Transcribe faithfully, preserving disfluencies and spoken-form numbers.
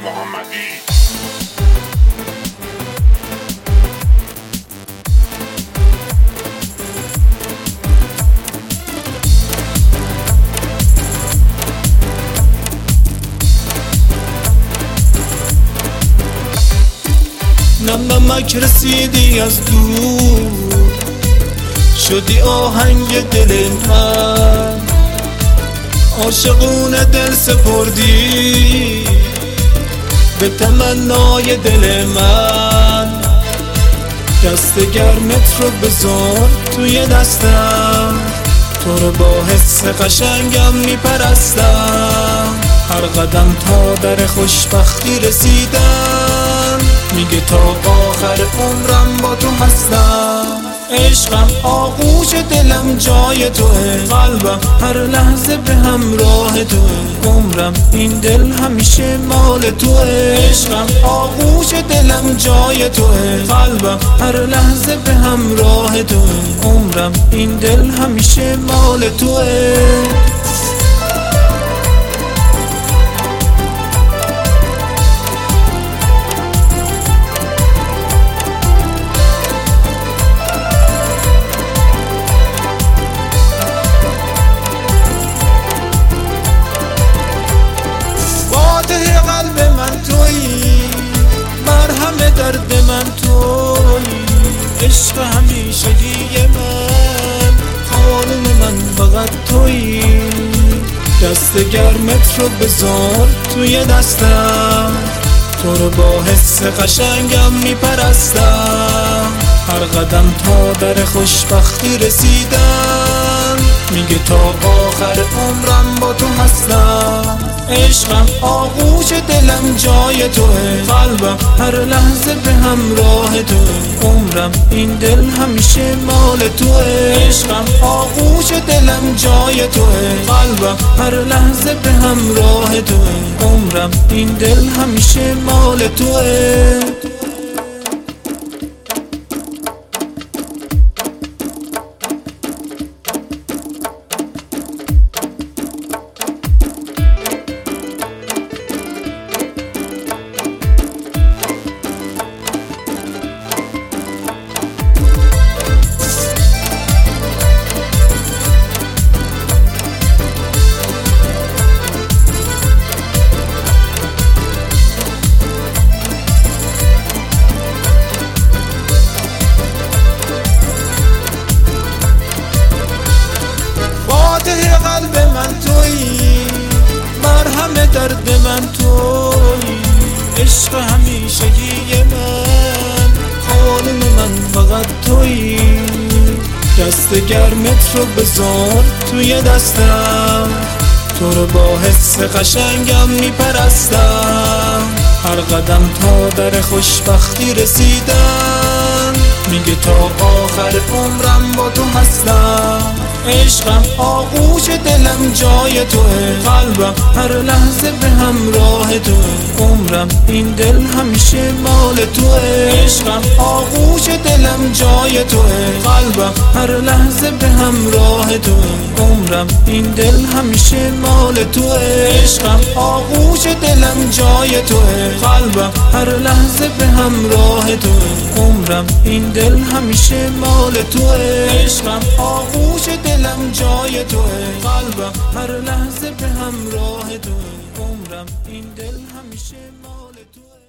محمدی. نم نمک رسیدی از دور، شدی آهنگ دل من، عاشقونه دل سپردی به تمنای دل من. دست گرمت رو بذار توی دستم، تو رو با حس قشنگم میپرستم. هر قدم تا در خوشبختی رسیدم، میگه تا آخر عمرم با تو هستم. عشقم آغوش دلم جای توه، قلبم هر لحظه به همراه توه. عمرم این دل همیشه مال توه. عشقم آغوش دلم جای توه، قلبم هر لحظه به همراه توه. عمرم این دل همیشه مال توه. درد من تویی، عشق همیشگی من، خانم من فقط تویی. دست گرمت رو بذار توی دستم، تو رو با حس قشنگم میپرستم. هر قدم تا در خوشبختی رسیدم، میگه تا آخر عمرم با تو هستم. عشقم آغوش دلم جای توه، قلبم هر لحظه به همراه توه. عمرم این دل همیشه مال توه. عشقم آغوش دلم جای توه، قلبم هر لحظه به همراه توه. عمرم این دل همیشه مال توه. قلب من تویی، مرهم درد من تویی. عشق همیشگی من، خانم من فقط تویی. دست گرمت رو بذار توی دستم، تو رو با حس قشنگم میپرستم. هر قدم تا در خوشبختی رسیدم، میگه تا آخر عمرم با تو هستم. عشقم آغوش دلم جای توه، قلبم هر لحظه به همراه توه. عمرم این دل همیشه مال توه. عشقم آغوش دلم جای توه، قلبم هر لحظه به همراه توه. عمرم این دل همیشه مال توه. عشقم آغوش دلم جای توه، قلبم هر لحظه به همراه توه. عمرم این دل همیشه مال توه. عشقم آغوش دلم جای توه، قلبم هر لحظه به همراه توه. عمرم این دل همیشه مال توه.